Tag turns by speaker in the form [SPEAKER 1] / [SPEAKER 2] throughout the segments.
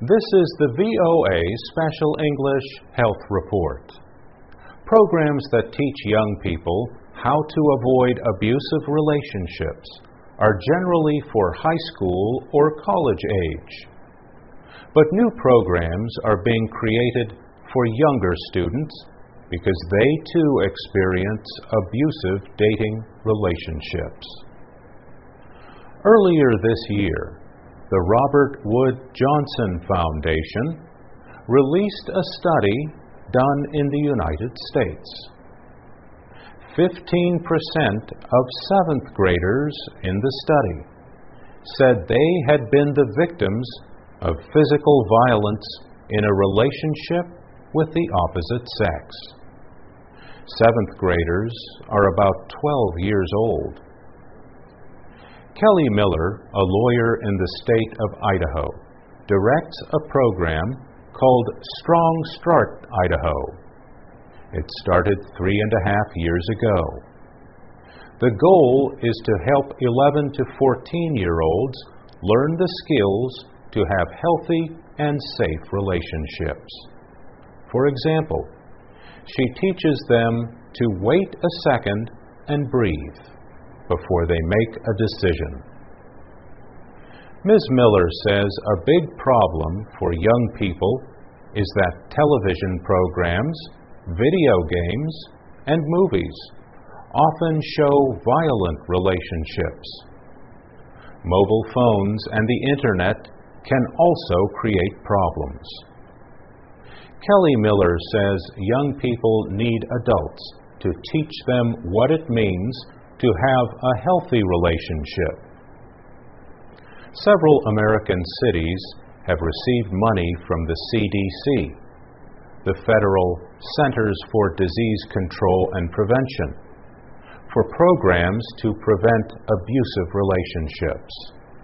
[SPEAKER 1] This is the VOA Special English Health Report. Programs that teach young people how to avoid abusive relationships are generally for high school or college age. But new programs are being created for younger students because they too experience abusive dating relationships. Earlier this year, the Robert Wood Johnson Foundation released a study done in the United States. 15% of 7th graders in the study said they had been the victims of physical violence in a relationship with the opposite sex. 7th graders are about 12 years old. Kelly Miller, a lawyer in the state of Idaho, directs a program called Strong Start Idaho. It started 3.5 years ago. The goal is to help 11 to 14-year-olds learn the skills to have healthy and safe relationships. For example, she teaches them to wait a second and breathe before they make a decision. Ms. Miller says a big problem for young people is that television programs, video games, and movies often show violent relationships. Mobile phones and the internet can also create problems. Kelly Miller says young people need adults to teach them what it means to have a healthy relationship. Several American cities have received money from the CDC, the Federal Centers for Disease Control and Prevention, for programs to prevent abusive relationships.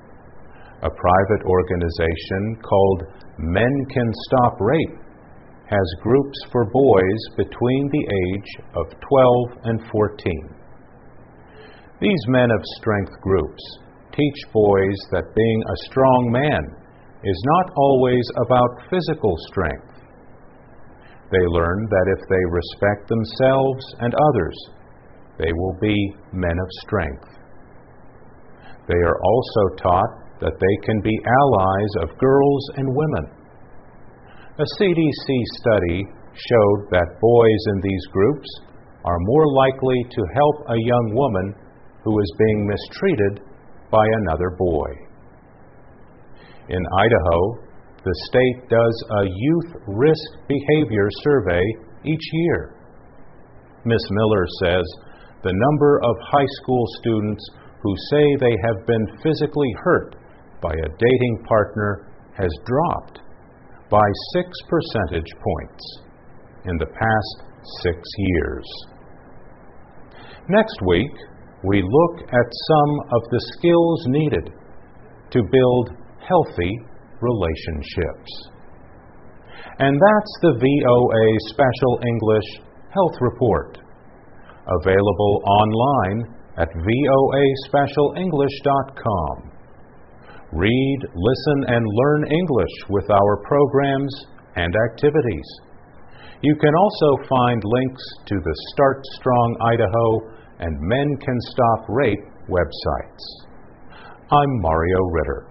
[SPEAKER 1] A private organization called Men Can Stop Rape has groups for boys between the age of 12 and 14. These Men of Strength groups teach boys that being a strong man is not always about physical strength. They learn that if they respect themselves and others, they will be men of strength. They are also taught that they can be allies of girls and women. A CDC study showed that boys in these groups are more likely to help a young woman who is being mistreated by another boy. In Idaho, the state does a youth risk behavior survey each year. Ms. Miller says the number of high school students who say they have been physically hurt by a dating partner has dropped by 6 percentage points in the past 6 years. Next week, we look at some of the skills needed to build healthy relationships. And that's the VOA Special English Health Report, available online at voaspecialenglish.com. Read, listen, and learn English with our programs and activities. You can also find links to the Start Strong Idaho and Men Can Stop Rape websites. I'm Mario Ritter.